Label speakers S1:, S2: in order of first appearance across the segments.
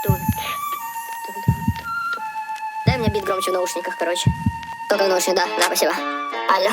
S1: Дай мне бит громче в наушниках, короче. Только в наушниках, да, спасибо. Алло.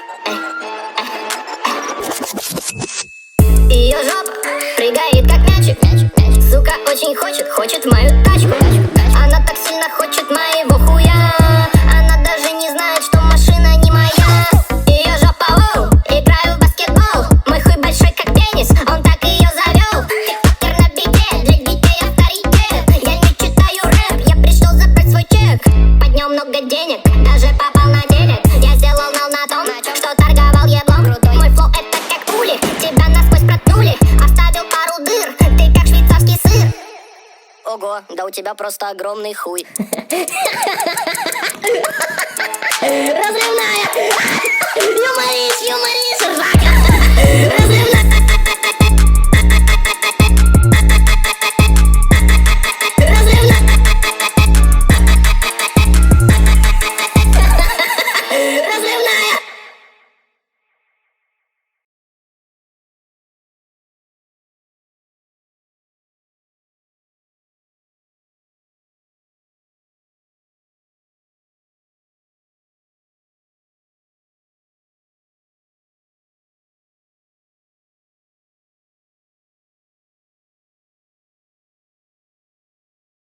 S1: Ее жопа прыгает как мячик. Сука очень хочет мою тачку. Она так сильно хочет моего хуя. Она даже не знает, что машина не моя. Ее жопа, воу, играю в баскетбол. Мой хуй большой как пенис, он так ее завел. Тиктокер на бите, для детей авторитет. Я не читаю рэп, я пришел забрать свой чек. Поднял много денег, даже попал на телек. Я сделал нал на том, что торговал еблом. Мой флоу это как пули, тебя насквозь проткнули. Оставил пару дыр, ты как швейцарский сыр. Ого, да у тебя просто огромный хуй. Разрывная. Юморist, ржака.